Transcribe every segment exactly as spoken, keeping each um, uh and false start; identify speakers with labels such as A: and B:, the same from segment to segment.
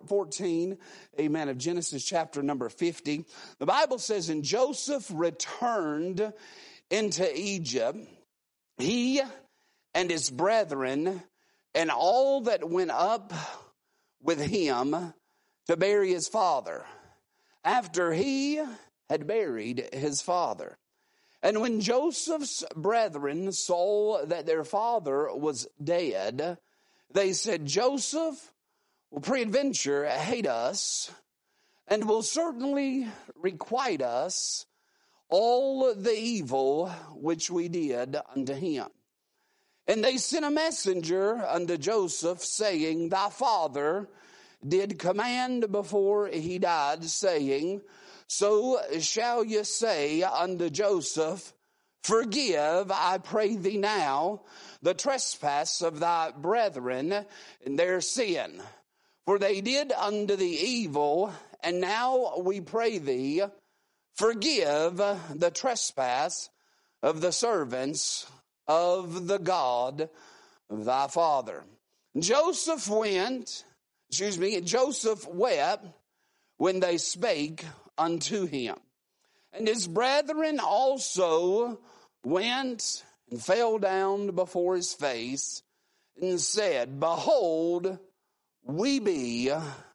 A: fourteen, amen, of Genesis chapter number fifty, the Bible says, and Joseph returned into Egypt, he and his brethren, and all that went up with him to bury his father, after he had buried his father. And when Joseph's brethren saw that their father was dead, they said, Joseph will peradventure hate us, and will certainly requite us all the evil which we did unto him. And they sent a messenger unto Joseph, saying, thy father did command before he died, saying, so shall you say unto Joseph, forgive, I pray thee now, the trespass of thy brethren and their sin. For they did unto thee evil, and now we pray thee, forgive the trespass of the servants of the God of thy father. Joseph went, excuse me, Joseph wept when they spake unto him. And his brethren also went and fell down before his face and said, behold, we be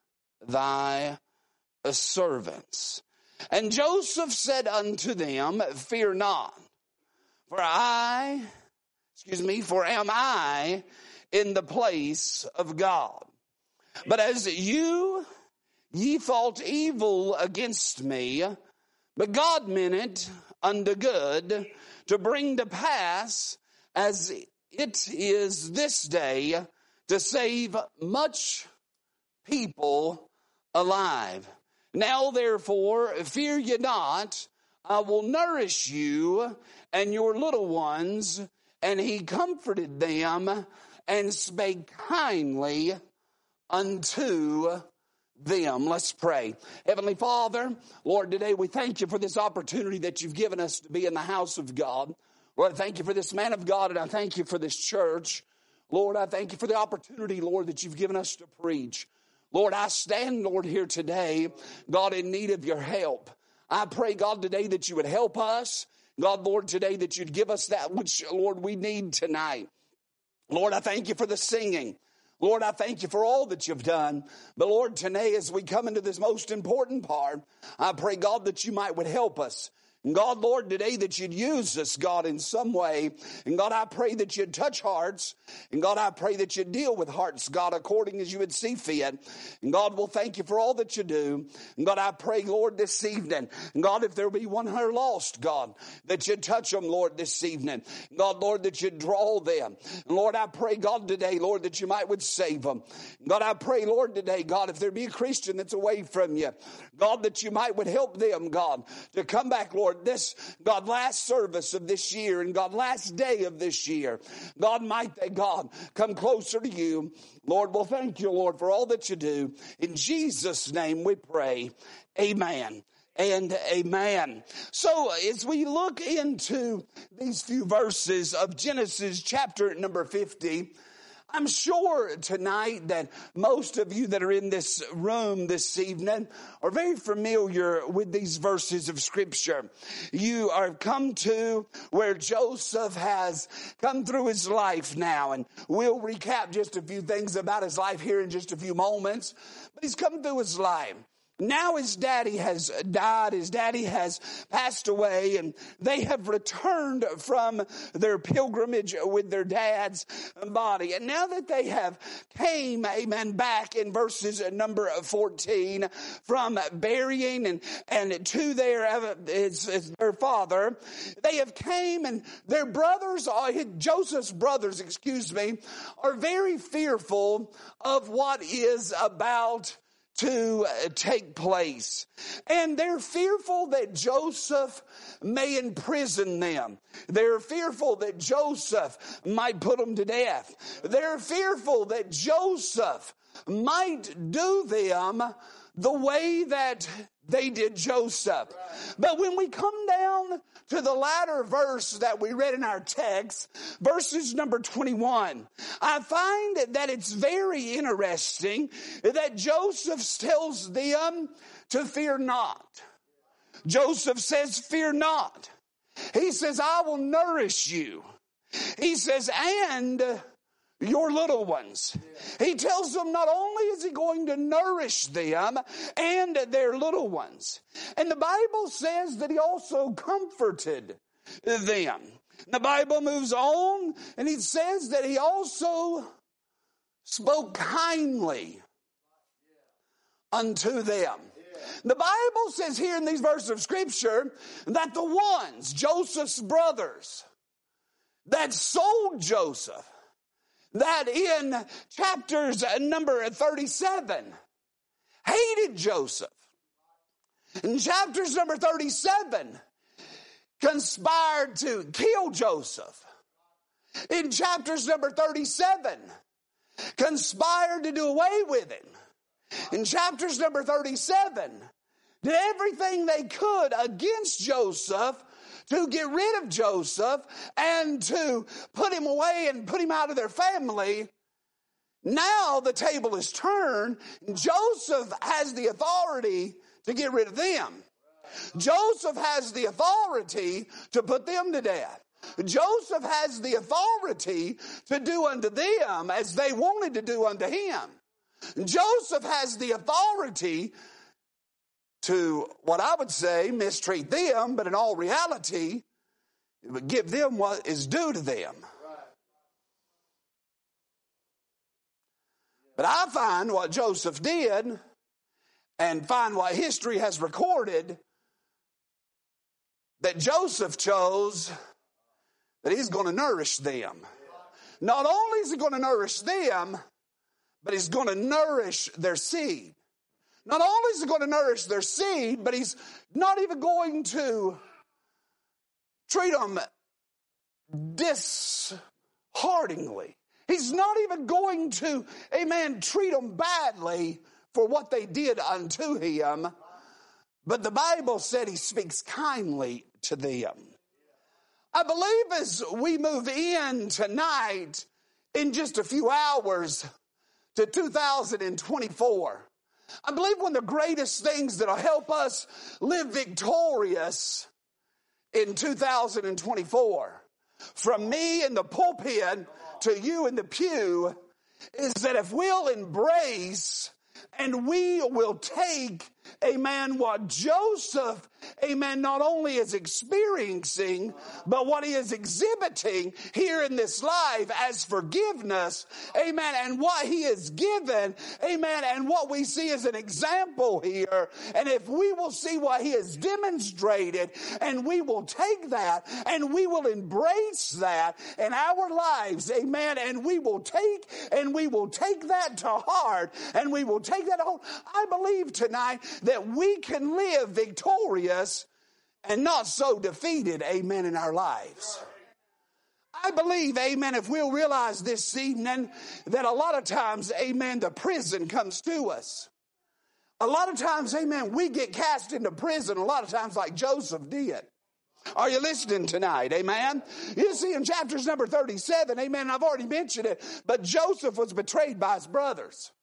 A: thy servants. And Joseph said unto them, fear not, for I, excuse me, for am I in the place of God? But as you, ye thought evil against me, but God meant it unto good, to bring to pass, as it is this day, to save much people alive. Now therefore, fear ye not, I will nourish you and your little ones. And he comforted them and spake kindly unto them. Let's pray. Heavenly Father, Lord, today we thank you for this opportunity that you've given us to be in the house of God. Lord, I thank you for this man of God, and I thank you for this church. Lord, I thank you for the opportunity, Lord, that you've given us to preach. Lord, I stand, Lord, here today, God, in need of your help. I pray, God, today that you would help us. God, Lord, today that you'd give us that which, Lord, we need tonight. Lord, I thank you for the singing. Lord, I thank you for all that you've done. But Lord, today as we come into this most important part, I pray, God, that you might would help us. And God, Lord, today that you'd use us, God, in some way. And God, I pray that you'd touch hearts. And God, I pray that you'd deal with hearts, God, according as you would see fit. And God, we'll thank you for all that you do. And God, I pray, Lord, this evening. And God, if there be one who are lost, God, that you'd touch them, Lord, this evening. And God, Lord, that you'd draw them. And Lord, I pray, God, today, Lord, that you might would save them. And God, I pray, Lord, today, God, if there be a Christian that's away from you, God, that you might would help them, God, to come back, Lord, this, God, last service of this year and God, last day of this year. God, might they, God, come closer to you. Lord, well, thank you, Lord, for all that you do. In Jesus' name we pray. Amen and amen. So as we look into these few verses of Genesis chapter number fifty, I'm sure tonight that most of you that are in this room this evening are very familiar with these verses of Scripture. You are come to where Joseph has come through his life now, and we'll recap just a few things about his life here in just a few moments. But he's come through his life. Now his daddy has died, his daddy has passed away, and they have returned from their pilgrimage with their dad's body. And now that they have came, amen, back in verses number fourteen, from burying and, and to their, his, his, their father, they have came and their brothers, Joseph's brothers, excuse me, are very fearful of what is about to take place. And they're fearful that Joseph may imprison them. They're fearful that Joseph might put them to death. They're fearful that Joseph might do them the way that they did Joseph. But when we come down to the latter verse that we read in our text, verses number twenty-one, I find that it's very interesting that Joseph tells them to fear not. Joseph says, fear not. He says, I will nourish you. He says, and your little ones. He tells them not only is he going to nourish them and their little ones. And the Bible says that he also comforted them. The Bible moves on and it says that he also spoke kindly unto them. The Bible says here in these verses of Scripture that the ones, Joseph's brothers, that sold Joseph, that in chapters number thirty-seven hated Joseph. In chapters number thirty-seven conspired to kill Joseph. In chapters number thirty-seven conspired to do away with him. In chapters number thirty-seven did everything they could against Joseph to get rid of Joseph and to put him away and put him out of their family. Now the table is turned. Joseph has the authority to get rid of them. Joseph has the authority to put them to death. Joseph has the authority to do unto them as they wanted to do unto him. Joseph has the authority to, what I would say, mistreat them, but in all reality, it would give them what is due to them. But I find what Joseph did and find what history has recorded, that Joseph chose that he's going to nourish them. Not only is he going to nourish them, but he's going to nourish their seed. Not only is he going to nourish their seed, but he's not even going to treat them dishearteningly. He's not even going to, amen, treat them badly for what they did unto him. But the Bible said he speaks kindly to them. I believe as we move in tonight, in just a few hours, to two thousand twenty-four, I believe one of the greatest things that will help us live victorious in two thousand twenty-four, from me in the pulpit to you in the pew, is that if we'll embrace and we will take, amen, what Joseph, amen, not only is experiencing, but what he is exhibiting here in this life as forgiveness, amen, and what he is given, amen, and what we see as an example here. And if we will see what he has demonstrated, and we will take that, and we will embrace that in our lives, amen, and we will take, and we will take that to heart, and we will take that home, I believe tonight that we can live victorious and not so defeated, amen, in our lives. I believe, amen, if we'll realize this evening that a lot of times, amen, the prison comes to us. A lot of times, amen, we get cast into prison a lot of times like Joseph did. Are you listening tonight? Amen. You see in chapters number thirty-seven, amen, I've already mentioned it, but Joseph was betrayed by his brothers.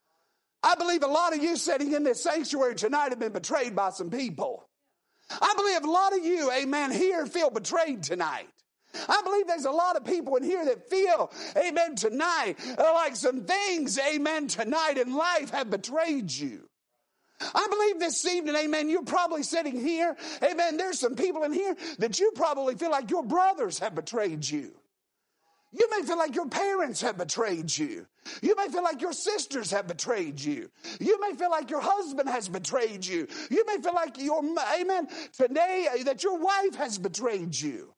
A: I believe a lot of you sitting in this sanctuary tonight have been betrayed by some people. I believe a lot of you, amen, here feel betrayed tonight. I believe there's a lot of people in here that feel, amen, tonight, like some things, amen, tonight in life have betrayed you. I believe this evening, amen, you're probably sitting here, amen, there's some people in here that you probably feel like your brothers have betrayed you. You may feel like your parents have betrayed you. You may feel like your sisters have betrayed you. You may feel like your husband has betrayed you. You may feel like your, amen, today that your wife has betrayed you.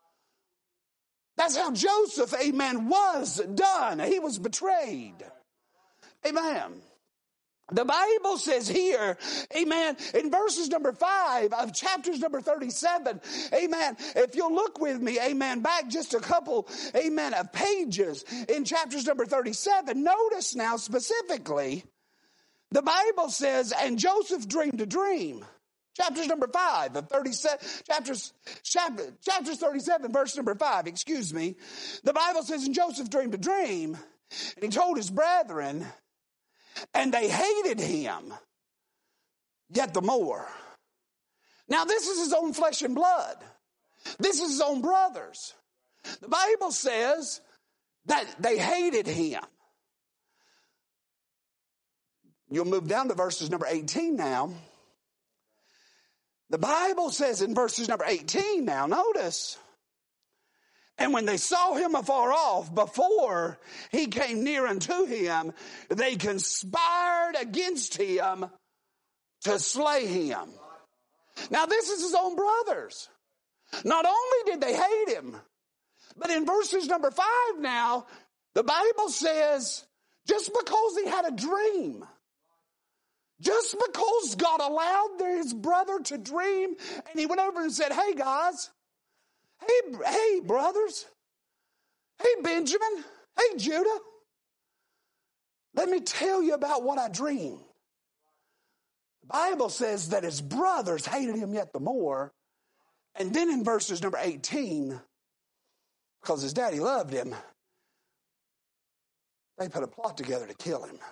A: That's how Joseph, amen, was done. He was betrayed. Amen. The Bible says here, amen, in verses number five of chapters number thirty-seven, amen, if you'll look with me, amen, back just a couple, amen, of pages in chapters number thirty-seven, notice now specifically The Bible says, and Joseph dreamed a dream. Chapters number five of thirty-seven, chapters, chapter, chapters thirty-seven, verse number five, excuse me. The Bible says, and Joseph dreamed a dream, and he told his brethren, and they hated him yet the more. Now this is his own flesh and blood. This is his own brothers. The Bible says that they hated him. You'll move down to verses number eighteen now. The Bible says in verses number eighteen now, notice, and when they saw him afar off, before he came near unto him, they conspired against him to slay him. Now this is his own brothers. Not only did they hate him, but in verses number five now, the Bible says, just because he had a dream, just because God allowed his brother to dream, and he went over and said, hey guys, hey, hey brothers, hey Benjamin, hey Judah, let me tell you about what I dreamed. The Bible says that his brothers hated him yet the more. And then in verses number eighteen, because his daddy loved him, they put a plot together to kill him.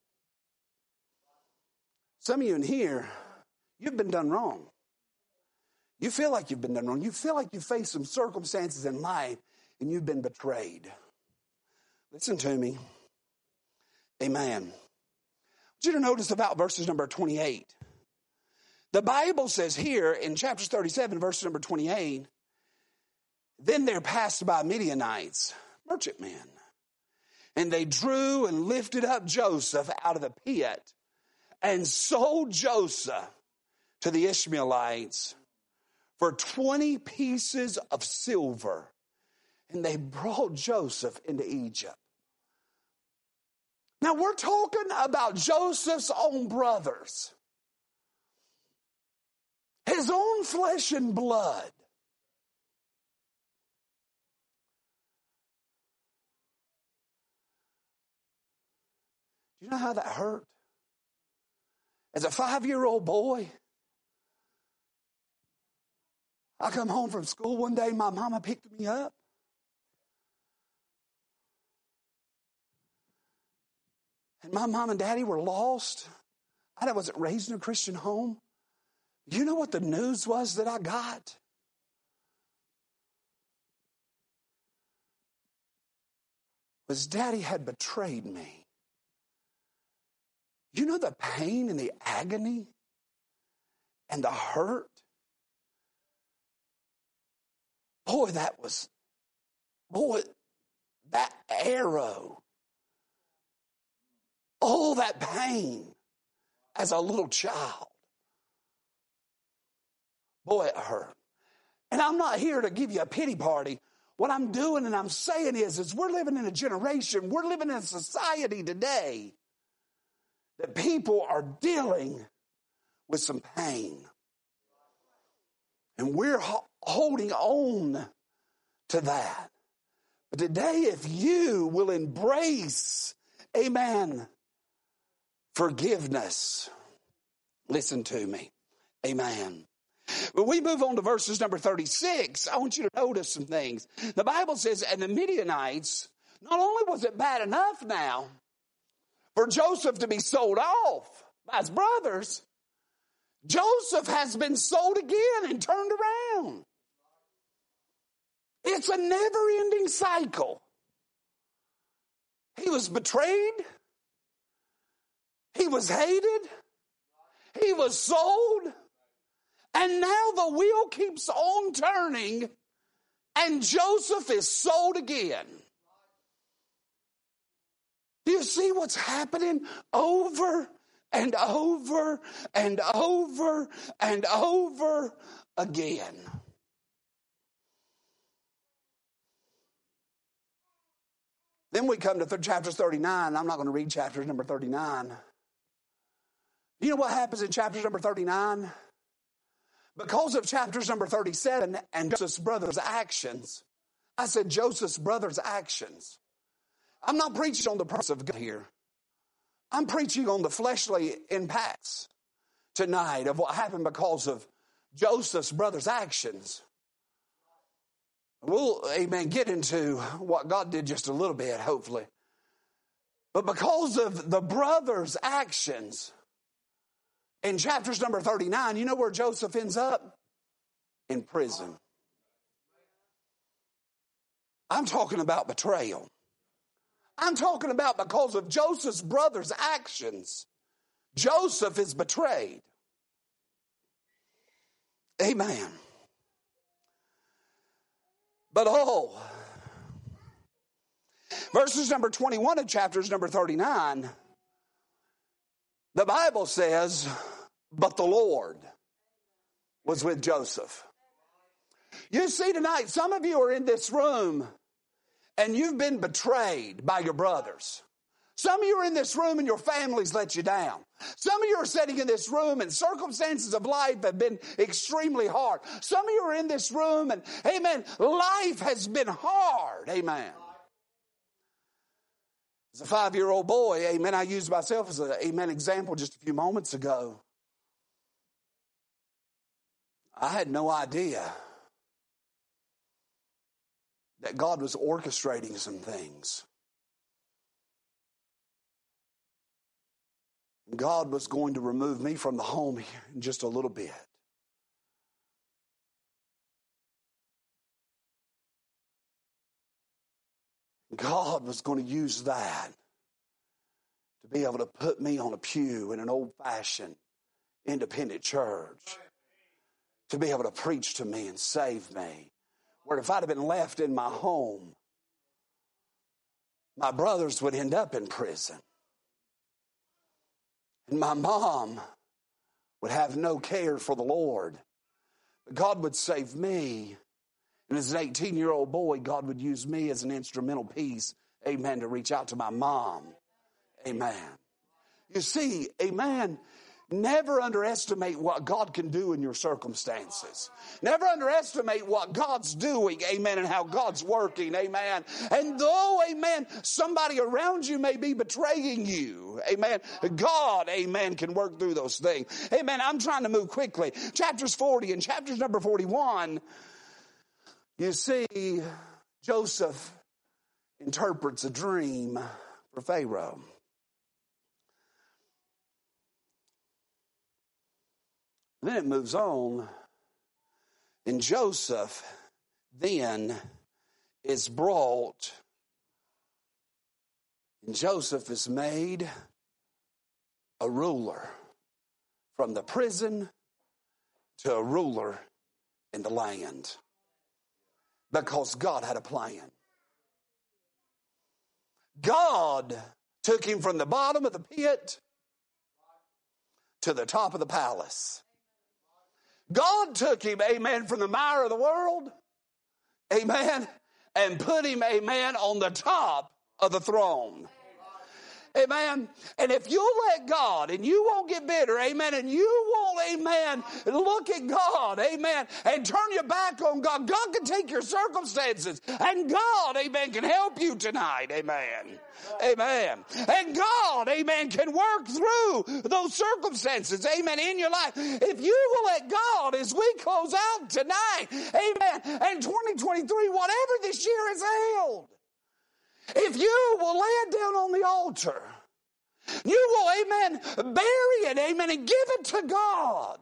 A: Some of you in here, you've been done wrong. You feel like you've been done wrong. You feel like you face some circumstances in life and you've been betrayed. Listen to me. Amen. I want you to notice about verses number twenty-eight. The Bible says here in chapter thirty-seven, verse number twenty-eight, then there passed by Midianites, merchantmen, and they drew and lifted up Joseph out of the pit and sold Joseph to the Ishmaelites for twenty pieces of silver. And they brought Joseph into Egypt. Now we're talking about Joseph's own brothers. His own flesh and blood. Do you know how that hurt? As a five-year-old boy, I come home from school one day, my mama picked me up. And my mom and daddy were lost. I wasn't raised in a Christian home. You know what the news was that I got? Was daddy had betrayed me. You know the pain and the agony and the hurt? Boy, that was, boy, that arrow. All that pain as a little child. Boy, it hurt. And I'm not here to give you a pity party. What I'm doing and I'm saying is, is we're living in a generation, we're living in a society today that people are dealing with some pain. And we're ho- holding on to that. But today, if you will embrace, amen, forgiveness, listen to me, amen. When we move on to verses number thirty-six, I want you to notice some things. The Bible says, and the Midianites, not only was it bad enough now for Joseph to be sold off by his brothers, Joseph has been sold again and turned around. It's a never-ending cycle. He was betrayed. He was hated. He was sold. And now the wheel keeps on turning, and Joseph is sold again. Do you see what's happening over and over and over and over again? Then we come to th- chapter thirty-nine. I'm not going to read chapter number thirty-nine. You know what happens in chapter number thirty-nine? Because of chapters number thirty-seven and Joseph's brother's actions, I said Joseph's brother's actions. I'm not preaching on the purpose of God here. I'm preaching on the fleshly impacts tonight of what happened because of Joseph's brother's actions. We'll, amen, get into what God did just a little bit, hopefully. But because of the brother's actions, in chapters number thirty-nine, you know where Joseph ends up? In prison. I'm talking about betrayal. I'm talking about because of Joseph's brother's actions, Joseph is betrayed. Amen. But oh, verses number twenty-one of chapters number thirty-nine, the Bible says, but the Lord was with Joseph. You see tonight, some of you are in this room and you've been betrayed by your brothers. Some of you are in this room and your families let you down. Some of you are sitting in this room and circumstances of life have been extremely hard. Some of you are in this room and, amen, life has been hard. Amen. As a five-year-old boy, amen, I used myself as an, amen, example just a few moments ago. I had no idea that God was orchestrating some things. God was going to remove me from the home here in just a little bit. God was going to use that to be able to put me on a pew in an old-fashioned independent church, to be able to preach to me and save me. Where if I'd have been left in my home, my brothers would end up in prison. And my mom would have no care for the Lord. But God would save me. And as an eighteen-year-old boy, God would use me as an instrumental piece, amen, to reach out to my mom. Amen. You see, amen, never underestimate what God can do in your circumstances. Never underestimate what God's doing, amen, and how God's working, amen. And though, amen, somebody around you may be betraying you, amen, God, amen, can work through those things. Amen, I'm trying to move quickly. Chapters forty and chapters number forty-one, you see, Joseph interprets a dream for Pharaoh. Then it moves on, and Joseph then is brought, and Joseph is made a ruler, from the prison to a ruler in the land, because God had a plan. God took him from the bottom of the pit to the top of the palace. God took him, amen, from the mire of the world, amen, and put him, amen, on the top of the throne. Amen. And if you let God and you won't get bitter, amen, and you won't, amen, look at God, amen, and turn your back on God, God can take your circumstances and God, amen, can help you tonight, amen. Amen. And God, amen, can work through those circumstances, amen, in your life. If you will let God, as we close out tonight, amen, and twenty twenty-three, whatever this year has held, if you will lay it down on the altar, you will, amen, bury it, amen, and give it to God,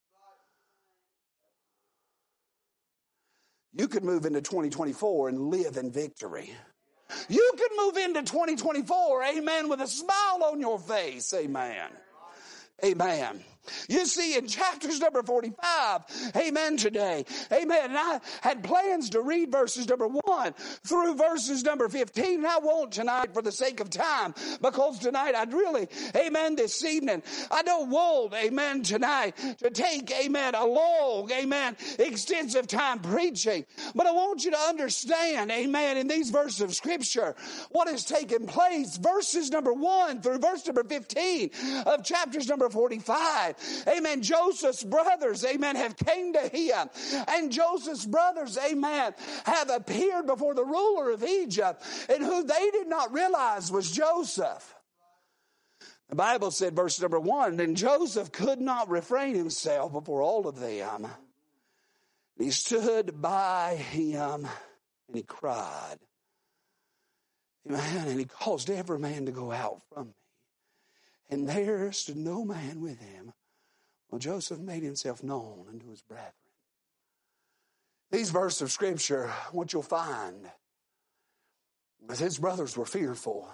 A: you could move into twenty twenty-four and live in victory. You could move into twenty twenty-four, amen, with a smile on your face, amen. Amen. You see, in chapters number forty-five, amen, today, amen, and I had plans to read verses number one through verses number fifteen, and I won't tonight for the sake of time, because tonight I'd really, amen, this evening, I don't want, amen, tonight to take, amen, a long, amen, extensive time preaching, but I want you to understand, amen, in these verses of Scripture, what has taken place, verses number one through verse number fifteen of chapters number forty-five. Amen. Joseph's brothers, amen, have came to him. And Joseph's brothers, amen, have appeared before the ruler of Egypt, and who they did not realize was Joseph. The Bible said, verse number one, then Joseph could not refrain himself before all of them. He stood by him and he cried. Amen. And he caused every man to go out from me. And there stood no man with him. Well, Joseph made himself known unto his brethren. These verses of Scripture, what you'll find is his brothers were fearful.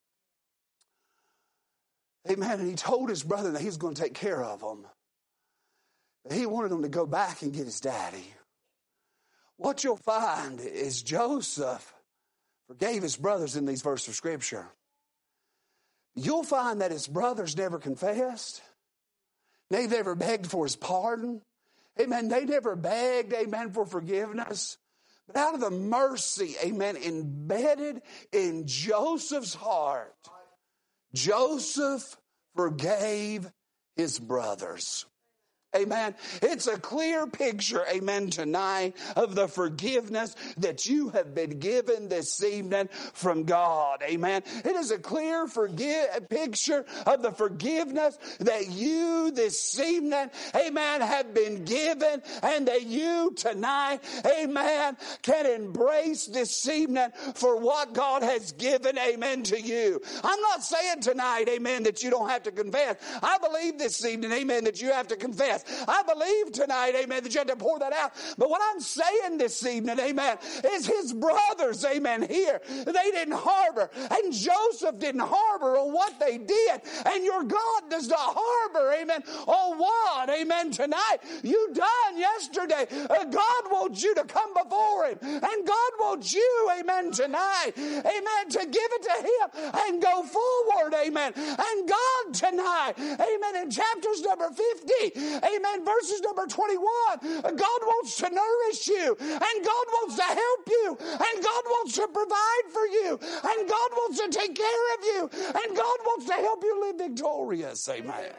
A: Amen. And he told his brother that he's going to take care of them. But he wanted them to go back and get his daddy. What you'll find is Joseph forgave his brothers in these verses of Scripture. You'll find that his brothers never confessed. They never begged for his pardon. Amen. They never begged, amen, for forgiveness. But out of the mercy, amen, embedded in Joseph's heart, Joseph forgave his brothers. Amen. It's a clear picture, amen, tonight of the forgiveness that you have been given this evening from God. Amen. It is a clear forgive, picture of the forgiveness that you this evening, amen, have been given, and that you tonight, amen, can embrace this evening for what God has given, amen, to you. I'm not saying tonight, amen, that you don't have to confess. I believe this evening, amen, that you have to confess. I believe tonight, amen, that you have to pour that out. But what I'm saying this evening, amen, is his brothers, amen, here, they didn't harbor. And Joseph didn't harbor on what they did. And your God does not harbor, amen, on what, amen, tonight you done yesterday. Uh, God wants you to come before him. And God wants you, amen, tonight, amen, to give it to him and go forward, amen. And God tonight, amen, in chapters number fifty, amen, verses number twenty-one, God wants to nourish you, and God wants to help you, and God wants to provide for you, and God wants to take care of you, and God wants to help you live victorious. Amen.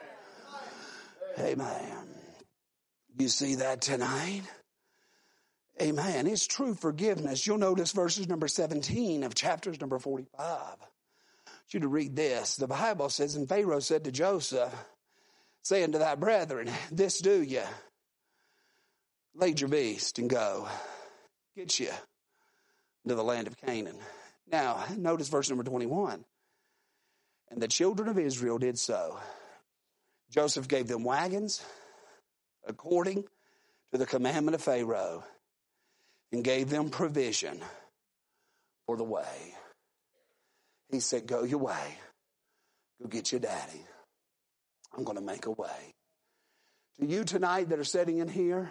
A: Amen. You see that tonight? Amen. It's true forgiveness. You'll notice verses number seventeen of chapters number forty-five. I want you to read this. The Bible says, and Pharaoh said to Joseph, saying to thy brethren, this do ye, lead your beast and go, get you into the land of Canaan. Now, notice verse number twenty-one. And the children of Israel did so. Joseph gave them wagons according to the commandment of Pharaoh, and gave them provision for the way. He said, go your way. Go get your daddy. I'm going to make a way. To you tonight that are sitting in here,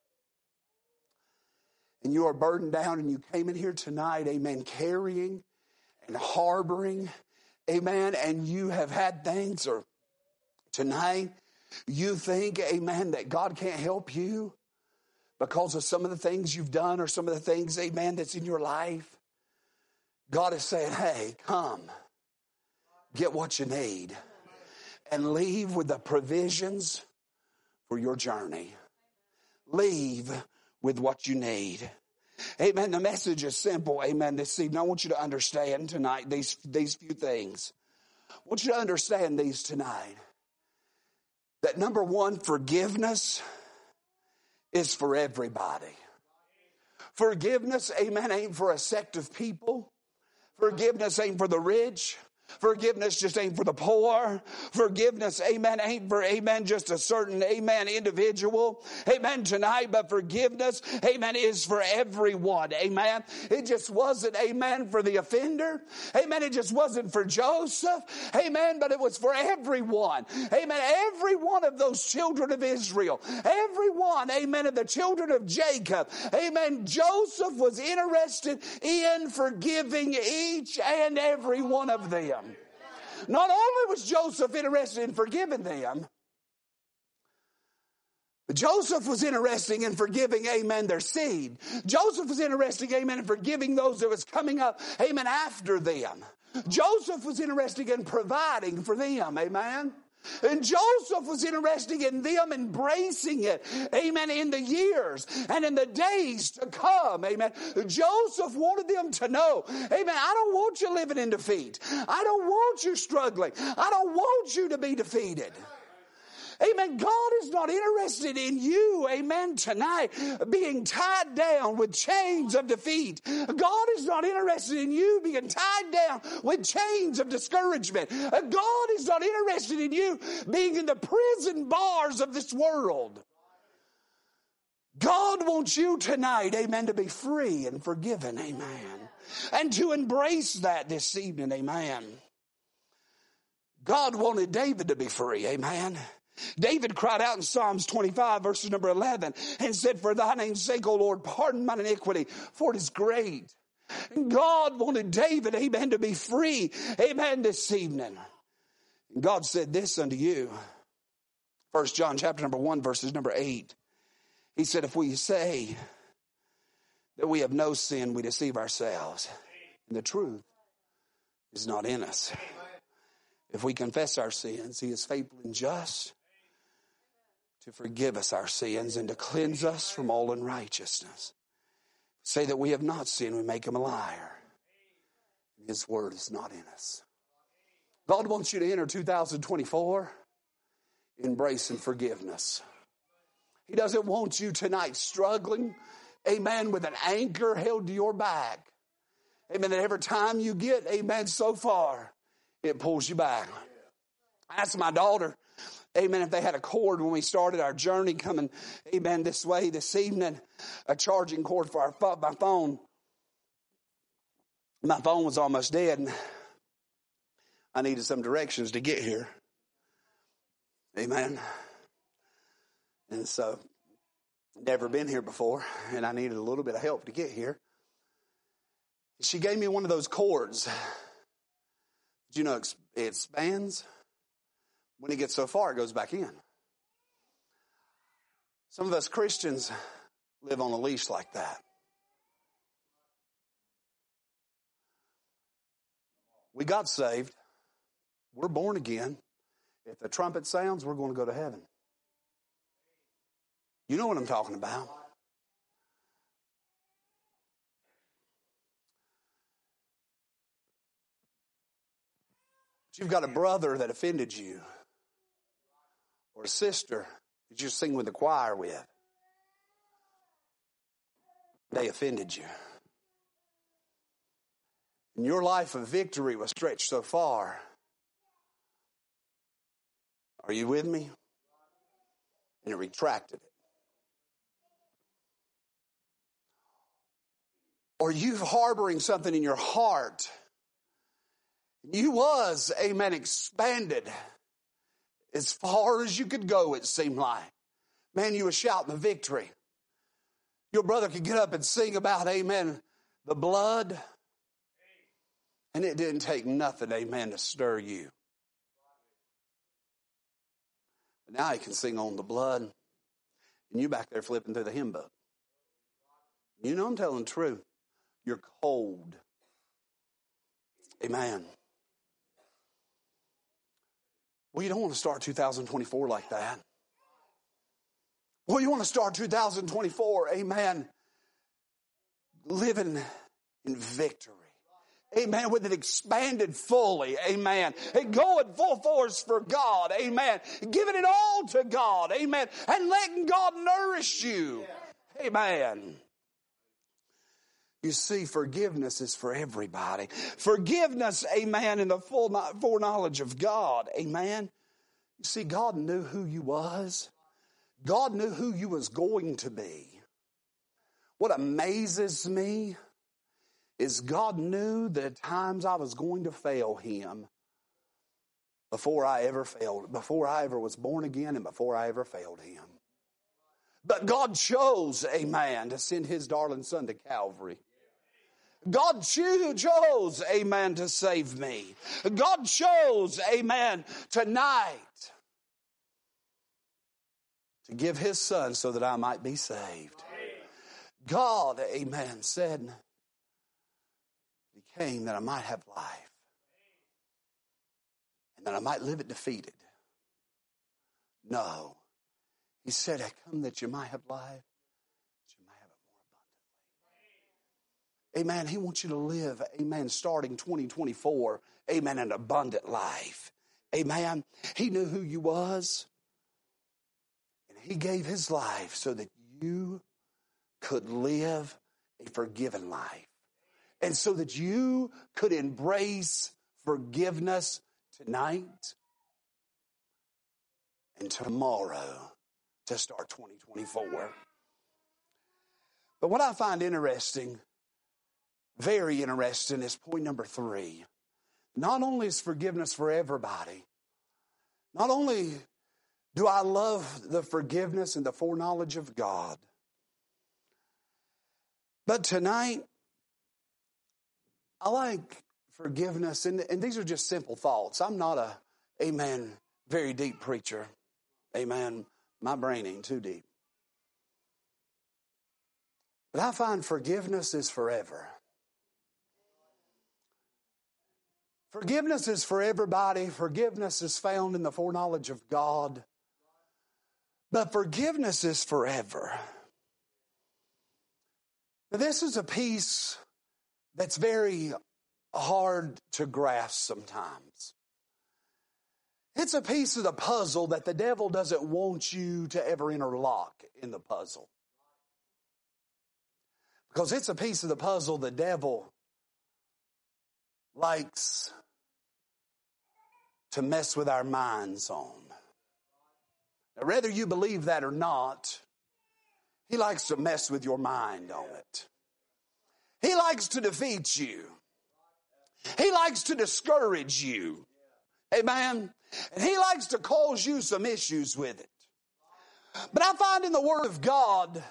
A: and you are burdened down, and you came in here tonight, amen, carrying and harboring, amen, and you have had things, or tonight you think, amen, that God can't help you because of some of the things you've done or some of the things, amen, that's in your life. God is saying, hey, come, get what you need, and leave with the provisions for your journey. Leave with what you need. Amen. The message is simple. Amen. This evening, I want you to understand tonight these, these few things. I want you to understand these tonight. That number one, forgiveness is for everybody. Forgiveness, amen, ain't for a sect of people. Forgiveness ain't for the rich. Forgiveness just ain't for the poor. Forgiveness, amen, ain't for, amen, just a certain, amen, individual. Amen, tonight. But forgiveness, amen, is for everyone. Amen. It just wasn't, amen, for the offender. Amen. It just wasn't for Joseph. Amen. But it was for everyone. Amen. Every one of those children of Israel. Every one, amen, of the children of Jacob. Amen. Joseph was interested in forgiving each and every one of them. Not only was Joseph interested in forgiving them, but Joseph was interested in forgiving, amen, their seed. Joseph was interested, amen, in forgiving those that was coming up, amen, after them. Joseph was interested in providing for them, amen. And Joseph was interested in them embracing it, amen, in the years and in the days to come, amen. Joseph wanted them to know, amen, I don't want you living in defeat. I don't want you struggling. I don't want you to be defeated. Amen. God is not interested in you, amen, tonight being tied down with chains of defeat. God is not interested in you being tied down with chains of discouragement. God is not interested in you being in the prison bars of this world. God wants you tonight, amen, to be free and forgiven, amen, and to embrace that this evening, amen. God wanted David to be free, amen. David cried out in Psalms twenty-five, verses number eleven, and said, for thy name's sake, O Lord, pardon mine iniquity, for it is great. And God wanted David, amen, to be free, amen, this evening. And God said this unto you. First John chapter number one, verses number eight. He said, if we say that we have no sin, we deceive ourselves, and the truth is not in us. If we confess our sins, he is faithful and just to forgive us our sins and to cleanse us from all unrighteousness. Say that we have not sinned, we make him a liar. His word is not in us. God wants you to enter two thousand twenty-four embracing forgiveness. He doesn't want you tonight struggling, amen, with an anchor held to your back. Amen, that every time you get, amen, so far, it pulls you back. I asked my daughter, amen, if they had a cord when we started our journey coming, amen, this way this evening, a charging cord for our my phone. My phone was almost dead, and I needed some directions to get here. Amen. And so, never been here before, and I needed a little bit of help to get here. She gave me one of those cords. Did you know it expands? When it gets so far, it goes back in. Some of us Christians live on a leash like that. We got saved. We're born again. If the trumpet sounds, we're going to go to heaven. You know what I'm talking about. But you've got a brother that offended you, or a sister that you sing with the choir with. They offended you. And your life of victory was stretched so far. Are you with me? And it retracted it. Or you harboring something in your heart. You was, amen, expanded as far as you could go, it seemed like. Man, you were shouting the victory. Your brother could get up and sing about, amen, the blood. And it didn't take nothing, amen, to stir you. But now he can sing on the blood. And you back there flipping through the hymn book. You know I'm telling the truth. You're cold. Amen. Well, you don't want to start two thousand twenty-four like that. Well, you want to start two thousand twenty-four, amen, living in victory. Amen, with it expanded fully, amen, and going full force for God, amen, giving it all to God, amen, and letting God nourish you, amen. You see, forgiveness is for everybody. Forgiveness, amen, in the full foreknowledge of God, amen. You see, God knew who you was. God knew who you was going to be. What amazes me is God knew the times I was going to fail him before I ever failed, before I ever was born again and before I ever failed him. But God chose, amen, to send his darling son to Calvary. God chose, amen, to save me. God chose, amen, tonight to give his son so that I might be saved. God, amen, said he came that I might have life and that I might live it defeated. No. He said, I come that you might have life, that you might have it more abundantly. Amen. He wants you to live, amen, starting twenty twenty-four, amen, an abundant life. Amen. He knew who you was. And he gave his life so that you could live a forgiven life. And so that you could embrace forgiveness tonight and tomorrow to start twenty twenty-four. But what I find interesting, very interesting, is point number three. Not only is forgiveness for everybody, not only do I love the forgiveness and the foreknowledge of God, but tonight, I like forgiveness, and, and these are just simple thoughts. I'm not a, amen, very deep preacher. Amen. My brain ain't too deep. But I find forgiveness is forever. Forgiveness is for everybody. Forgiveness is found in the foreknowledge of God. But forgiveness is forever. Now, this is a piece that's very hard to grasp sometimes. It's a piece of the puzzle that the devil doesn't want you to ever interlock in the puzzle. Because it's a piece of the puzzle the devil likes to mess with our minds on. Now, whether you believe that or not, he likes to mess with your mind on it. He likes to defeat you. He likes to discourage you. Amen. And he likes to cause you some issues with it. But I find in the Word of God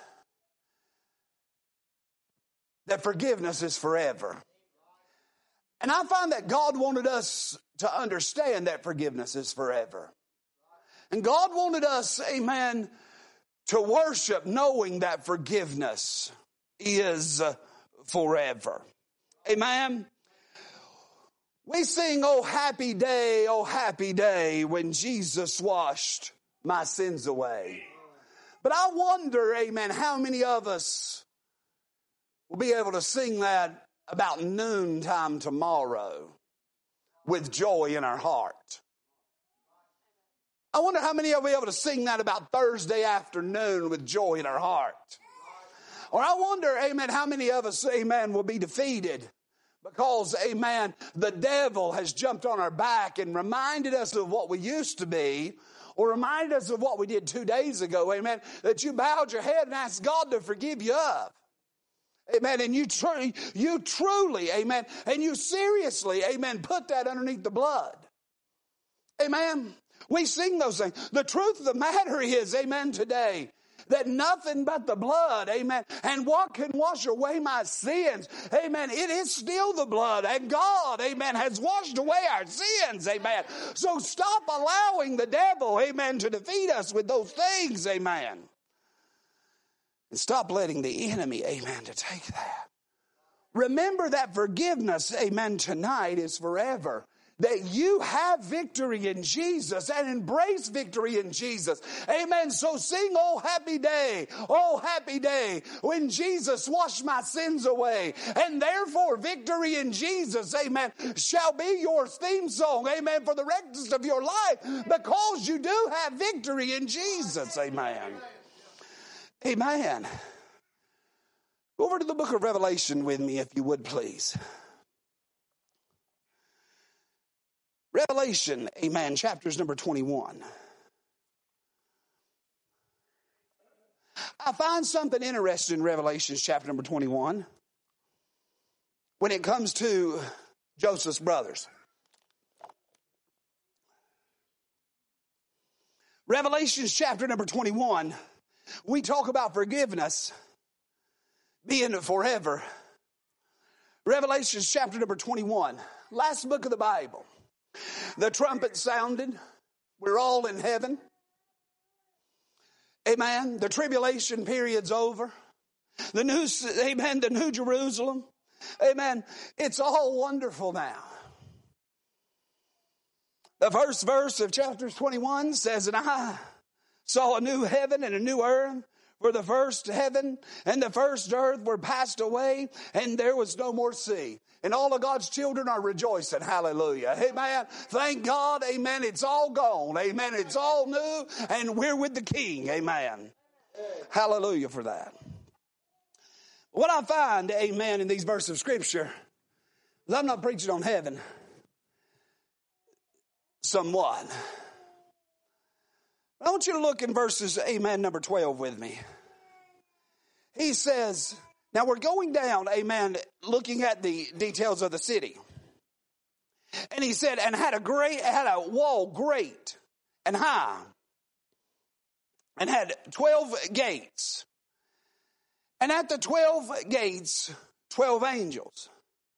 A: that forgiveness is forever. And I find that God wanted us to understand that forgiveness is forever. And God wanted us, amen, to worship knowing that forgiveness is forever. Amen. We sing, oh happy day, oh happy day, when Jesus washed my sins away. But I wonder, amen, how many of us will be able to sing that about noontime tomorrow with joy in our heart. I wonder how many of us will be able to sing that about Thursday afternoon with joy in our heart. Or I wonder, amen, how many of us, amen, will be defeated because, amen, the devil has jumped on our back and reminded us of what we used to be, or reminded us of what we did two days ago, amen, that you bowed your head and asked God to forgive you of. Amen. And you, tr- you truly, amen, and you seriously, amen, put that underneath the blood. Amen. We sing those things. The truth of the matter is, amen, today, that nothing but the blood, amen, and what can wash away my sins, amen, it is still the blood, and God, amen, has washed away our sins, amen. So stop allowing the devil, amen, to defeat us with those things, amen. And stop letting the enemy, amen, to take that. Remember that forgiveness, amen, tonight is forever. That you have victory in Jesus and embrace victory in Jesus. Amen. So sing, oh happy day, oh happy day, when Jesus washed my sins away. And therefore victory in Jesus, amen, shall be your theme song, amen, for the rest of your life, because you do have victory in Jesus, amen. Amen. Go over to the book of Revelation with me, if you would, please. Revelation, amen, chapters number twenty-one. I find something interesting in Revelation chapter number twenty-one when it comes to Joseph's brothers. Revelation chapter number twenty-one, we talk about forgiveness being forever. Revelation chapter number twenty-one, last book of the Bible. The trumpet sounded. We're all in heaven. Amen. The tribulation period's over. The new, amen, the new Jerusalem. Amen. It's all wonderful now. The first verse of chapter twenty-one says, and I, saw a new heaven and a new earth. For the first heaven and the first earth were passed away, and there was no more sea. And all of God's children are rejoicing. Hallelujah. Amen. Thank God. Amen. It's all gone. Amen. It's all new, and we're with the King. Amen. Hallelujah for that. What I find, amen, in these verses of Scripture, is I'm not preaching on heaven somewhat. I want you to look in verses, amen, number twelve with me. He says, now we're going down, amen, looking at the details of the city. And he said, and had a great, had a wall great and high, and had twelve gates. And at the twelve gates, twelve angels.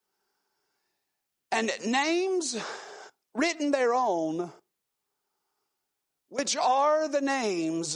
A: And names written thereon, which are the names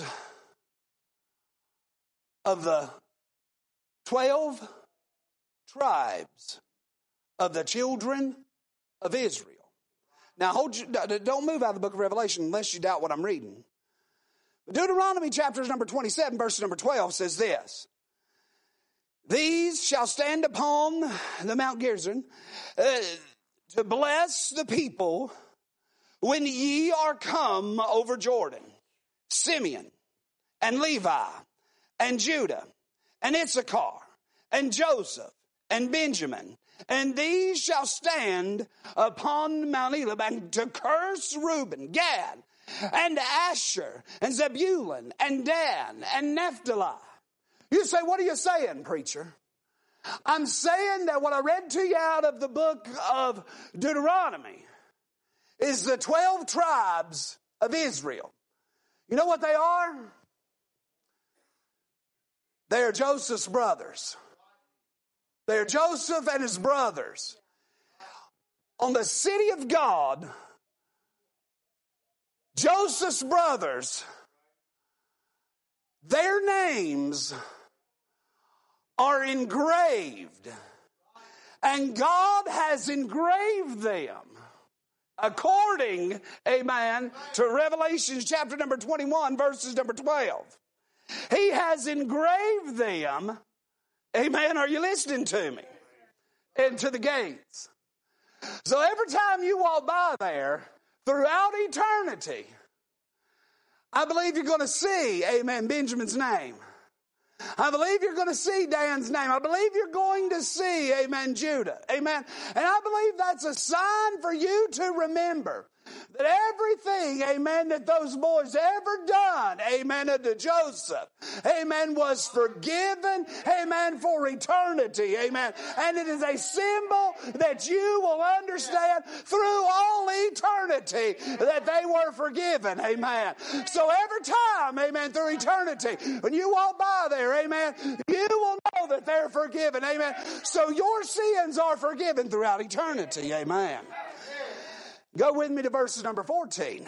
A: of the twelve tribes of the children of Israel. Now, hold you, don't move out of the book of Revelation unless you doubt what I'm reading. Deuteronomy chapter number twenty-seven, verse number twelve says this. These shall stand upon the Mount Gerizim uh, to bless the people when ye are come over Jordan, Simeon and Levi and Judah and Issachar and Joseph and Benjamin, and these shall stand upon Mount Elam, and to curse Reuben, Gad, and Asher, and Zebulun, and Dan, and Naphtali. You say, what are you saying, preacher? I'm saying that what I read to you out of the book of Deuteronomy is the twelve tribes of Israel. You know what they are? They are Joseph's brothers. They are Joseph and his brothers. On the city of God, Joseph's brothers, their names are engraved. And God has engraved them according, amen, to Revelation chapter number twenty-one, verses number twelve. He has engraved them, amen, are you listening to me? Into the gates. So every time you walk by there, throughout eternity, I believe you're going to see, amen, Benjamin's name. I believe you're going to see Dan's name. I believe you're going to see, amen, Judah. Amen. And I believe that's a sign for you to remember that everything, amen, that those boys ever done, amen, to Joseph, amen, was forgiven, amen, for eternity, amen. And it is a symbol that you will understand through all eternity that they were forgiven, amen. So every time, amen, through eternity, when you walk by there, amen, you will know that they're forgiven, amen. So your sins are forgiven throughout eternity, amen. Go with me to verses number fourteen.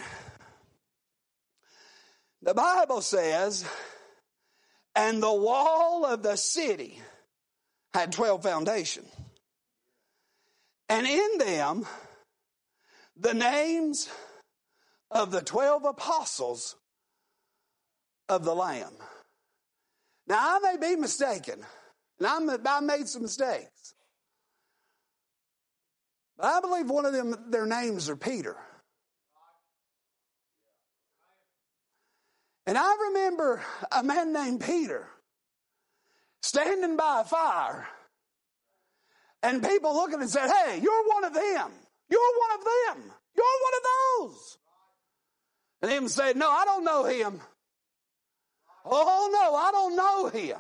A: The Bible says, and the wall of the city had twelve foundations, and in them the names of the twelve apostles of the Lamb. Now, I may be mistaken, and I'm, I made some mistakes. But I believe one of them, their names are Peter. And I remember a man named Peter standing by a fire, and people looking and said, hey, you're one of them. You're one of them. You're one of those. And him said, no, I don't know him. Oh, no, I don't know him.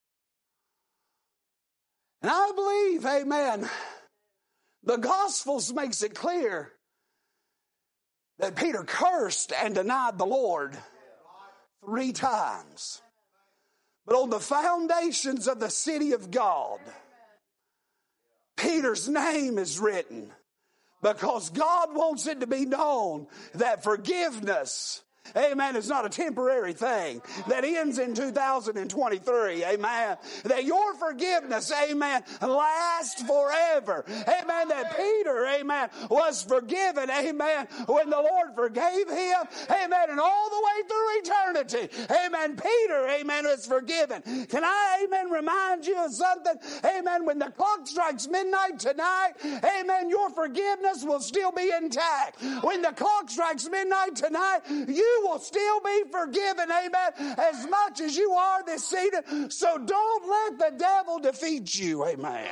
A: And I believe, amen, the Gospels makes it clear that Peter cursed and denied the Lord three times. But on the foundations of the city of God, Peter's name is written because God wants it to be known that forgiveness Amen. It's not a temporary thing that ends in two thousand twenty-three. Amen. That your forgiveness, amen, lasts forever. Amen. That Peter, amen, was forgiven. Amen. When the Lord forgave him. Amen. And all the way through eternity. Amen. Peter, amen, was forgiven. Can I, amen, remind you of something? Amen. When the clock strikes midnight tonight, amen, your forgiveness will still be intact. When the clock strikes midnight tonight, you will still be forgiven, amen, as much as you are this season. So don't let the devil defeat you, amen.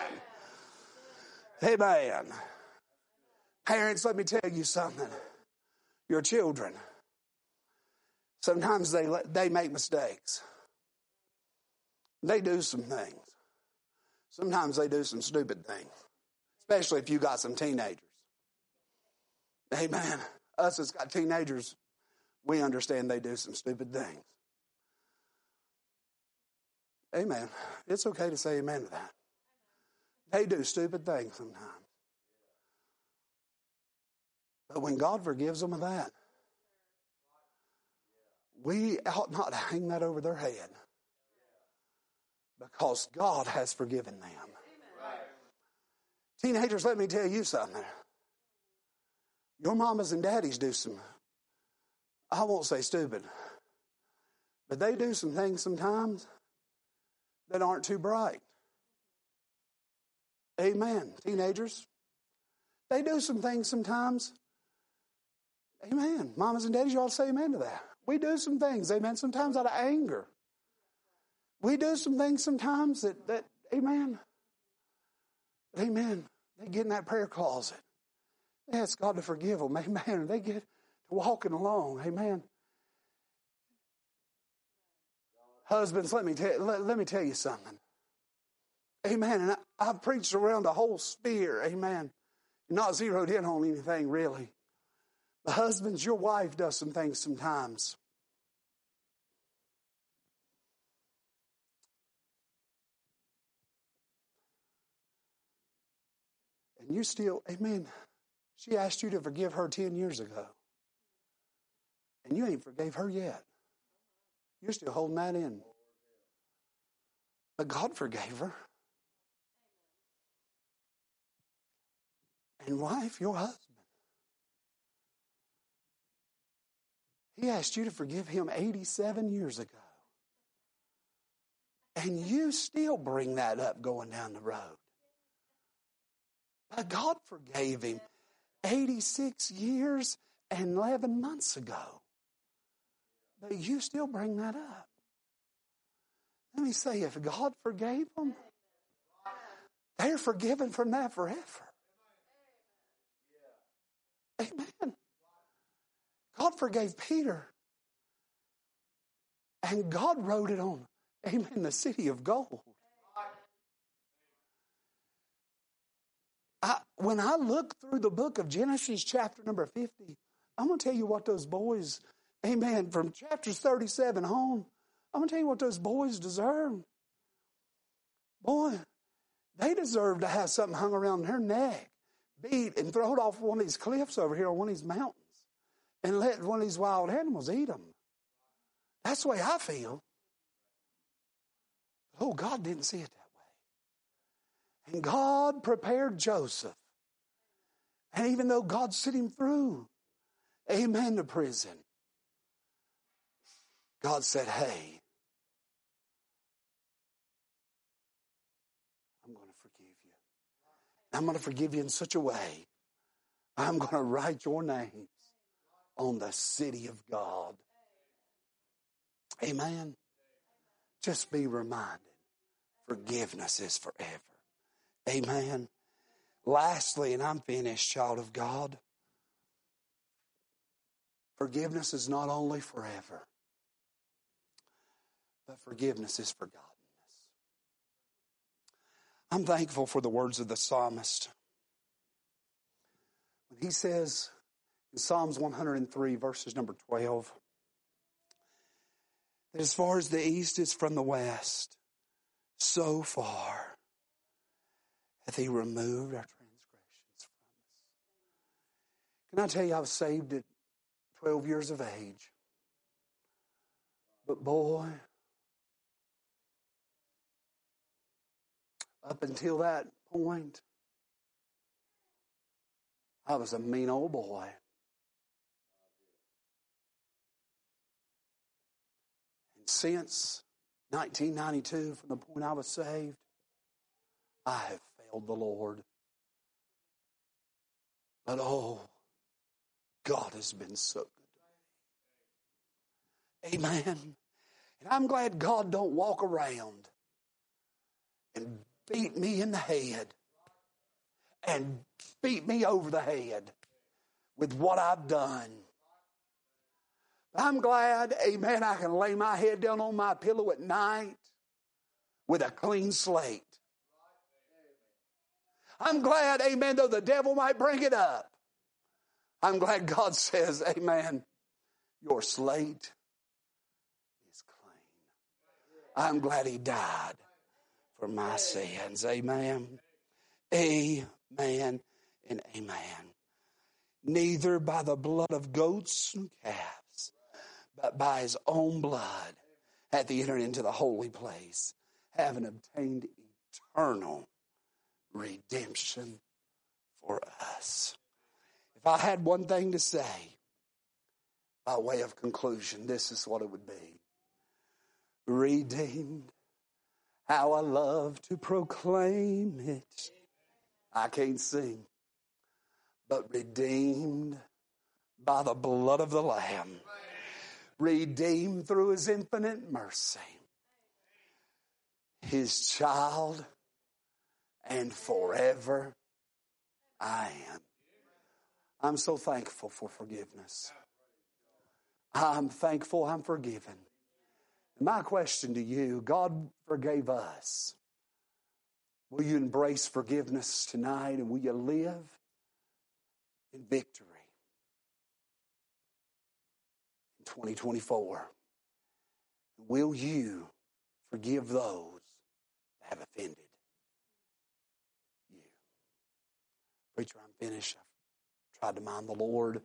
A: Amen. Parents, let me tell you something. Your children, sometimes they they make mistakes. They do some things. Sometimes they do some stupid things, especially if you got some teenagers. Amen. Us that's got teenagers, we understand they do some stupid things. Amen. It's okay to say amen to that. They do stupid things sometimes. But when God forgives them of that, we ought not to hang that over their head, because God has forgiven them. Teenagers, let me tell you something. Your mamas and daddies do some, I won't say stupid, but they do some things sometimes that aren't too bright. Amen. Teenagers, they do some things sometimes. Amen. Mamas and daddies, you ought to say amen to that. We do some things, amen, sometimes out of anger. We do some things sometimes that, that amen, amen, they get in that prayer closet. They ask God to forgive them, amen, and they get to walking along, amen. Husbands, let me tell, let, let me tell you something. Amen, and I, I've preached around the whole sphere, amen, not zeroed in on anything really. The husbands, your wife does some things sometimes. And you still, amen, she asked you to forgive her ten years ago. And you ain't forgave her yet. You're still holding that in. But God forgave her. And wife, your husband, he asked you to forgive him eighty-seven years ago. And you still bring that up going down the road. But God forgave him eighty-six years and eleven months ago. But you still bring that up. Let me say, if God forgave them, they're forgiven from that forever. Amen. God forgave Peter. And God wrote it on, amen, the city of gold. I, when I look through the book of Genesis chapter number fifty, I'm going to tell you what those boys, amen, from chapters thirty-seven on, I'm going to tell you what those boys deserve. Boy, they deserve to have something hung around their neck, beat, and thrown off one of these cliffs over here on one of these mountains, and let one of these wild animals eat them. That's the way I feel. Oh, God didn't see it that way. And God prepared Joseph. And even though God sent him through, amen, to prison, God said, hey, I'm going to forgive you. I'm going to forgive you in such a way. I'm going to write your names on the city of God. Amen. Just be reminded, forgiveness is forever. Amen. Lastly, and I'm finished, child of God, forgiveness is not only forever, but forgiveness is forgottenness. I'm thankful for the words of the psalmist. When he says in Psalms one hundred three, verses number twelve, that as far as the east is from the west, so far hath he removed our transgressions from us. Can I tell you, I was saved at twelve years of age. But boy, up until that point, I was a mean old boy. And since nineteen ninety-two, from the point I was saved, I have failed the Lord. But oh, God has been so good to me. Amen. And I'm glad God don't walk around and beat me in the head and beat me over the head with what I've done. I'm glad, amen, I can lay my head down on my pillow at night with a clean slate. I'm glad, amen, though the devil might bring it up, I'm glad God says, amen, your slate is clean. I'm glad he died for my sins. Amen. Amen and amen. Neither by the blood of goats and calves, but by his own blood hath he entered into the holy place, having obtained eternal redemption for us. If I had one thing to say by way of conclusion, this is what it would be. Redeemed, how I love to proclaim it. I can't sing. But redeemed by the blood of the Lamb. Redeemed through his infinite mercy. His child, and forever I am. I'm so thankful for forgiveness. I'm thankful I'm forgiven. My question to you, God forgave us. Will you embrace forgiveness tonight, and will you live in victory in twenty twenty-four? Will you forgive those that have offended you? Preacher, I'm finished. I've tried to mind the Lord.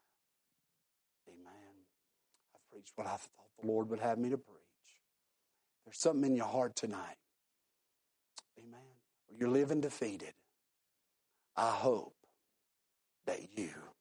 A: Amen. I've preached what I thought the Lord would have me to preach. There's something in your heart tonight. Amen. Or you're living defeated. I hope that you